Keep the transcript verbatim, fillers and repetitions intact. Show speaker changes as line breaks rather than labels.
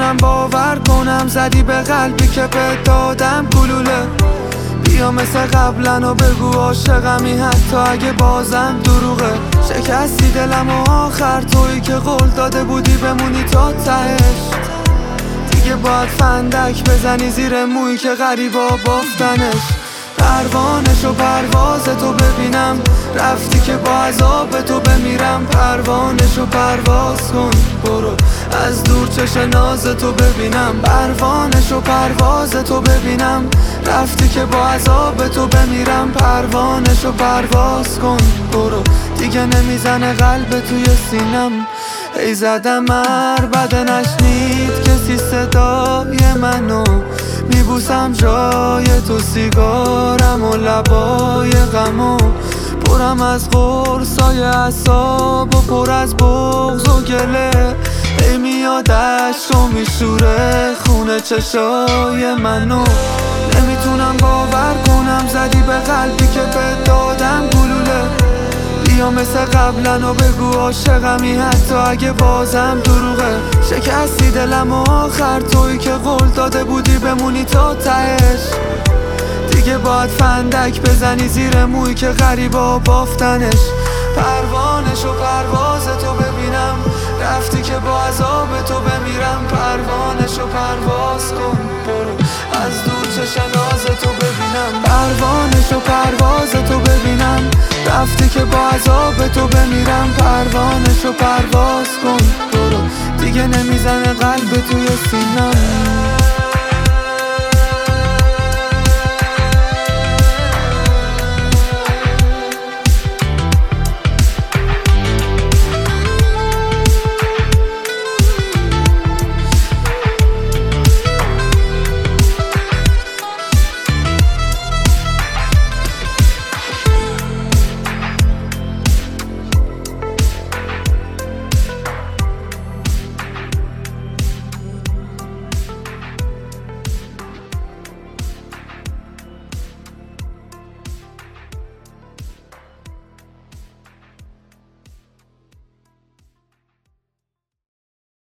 نمیتونم باور کنم زدی به قلبی که به دادم گلوله. بیا مثل قبلا و بگو عاشقمی حتی اگه بازم دروغه. شکستی دلم و آخر تویی که قول داده بودی بمونی تا تهش. دیگه باید فندک بزنی زیر مویی که غریبا بافتنش. پروانش و پرواز تو ببینم رفتی که با عذاب تو بمیرم. پروانش و پرواز کن برو از دور چش ناز تو ببینم. پروانش و پرواز تو ببینم رفتی که با عذاب تو بمیرم. پروانش و پرواز کن برو دیگه نمیزنه قلب توی سینم. ای زدم عربده نشنید کسی صدای منو. میبوسم جای تو سیگارم و لبای غمو. پرم از قرصای اعصاب و پر از بغض و گله. ای میاد عشق و میشوره خونه چشای منو. نمیتونم باور کنم زدی به قلبی که به دادم گلوله. بیا مثل قبلا و بگو عاشقمی حتی اگه بازم دروغه. شکستی دلم و آخر تویی که قول داده بودی بمونی تا تهش. دیگه باید فندک بزنی زیر مویی که غریبا بافتنش. پروانش و پرواز تو ببینم رفتی که با عذاب تو بمیرم. پروانش و پرواز کن برو از دور چش ناز تو ببینم. پروانش و پرواز تو ببینم رفتی که با عذاب تو بمیرم. پروانش و پرواز کن برو دیگه نمیزنه قلب توی سینم.